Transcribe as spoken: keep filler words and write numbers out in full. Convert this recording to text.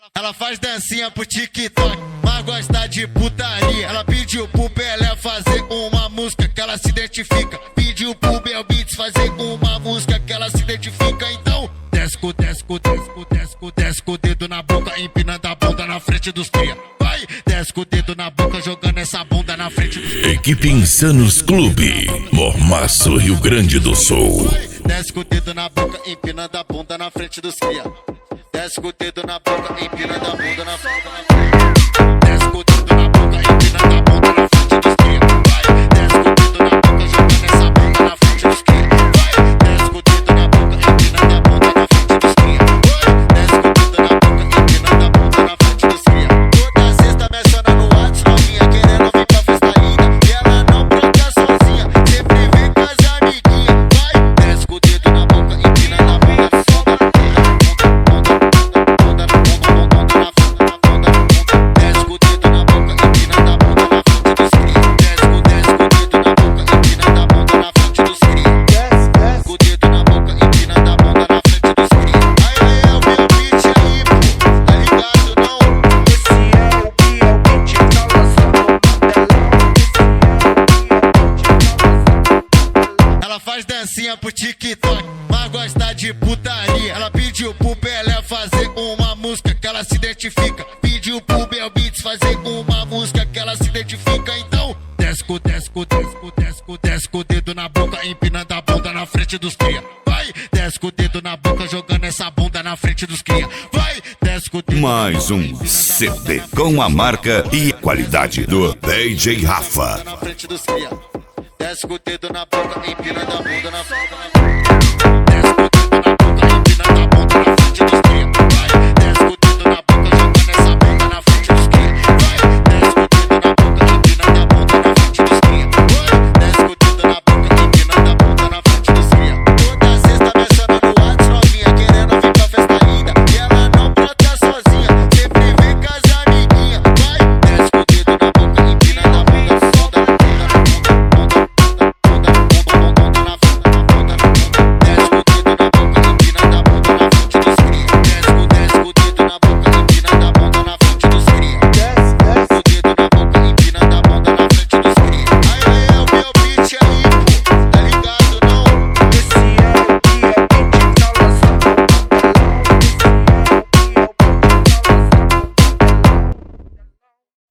Ela faz dancinha pro TikTok, mas gosta de putaria. Ela pediu pro Pelé fazer uma música que ela se identifica. Pediu pro Bel Beats fazer uma música que ela se identifica. Então, desce com, desce com, desce com, desce com, desce com o dedo na boca, empinando a bunda na frente dos cria. Vai, desce com o dedo na boca, jogando essa bunda na frente dos cria. Equipe Insanos Clube, Mormaço, Rio Grande do Sul. Vai, desce com o dedo na boca, empinando a bunda na frente dos cria. Desce com o dedo na boca, empinando a bunda na frente. Desce com o dedo na boca, empinando a bunda na frente dos cria. Vai, desce com o dedo na boca, jogando essa bunda na frente dos cria. Vai, desce com o dedo na boca, empinando a bunda na frente dos cria. Vai, desce com o dedo na boca, empinando a bunda na frente dos cria. Toda sexta menciona no WhatsApp, novinha querendo vir pra festa ainda. E ela não brinca sozinha, sempre vem com as amiguinhas. Vai, desce com o dedo na boca, empinando a bunda na frente. Dancinha pro TikTok, mas gosta de putaria. Ela pediu pro Pelé fazer uma música que ela se identifica. Pediu pro Bel Beats fazer uma música que ela se identifica. Então, desce com, desce com, desce com, desce com, desce com o dedo na boca, empinando a bunda na frente dos cria. Vai, desce com o dedo na boca, jogando essa bunda na frente dos cria. Vai, desce com o dedo. Mais um C D com a marca e qualidade do D J Rafa. Na frente dos cria. Desce com o dedo na boca, empinando a bunda na frente. Desce com o dedo na boca, empinando a bunda na frente dos cria.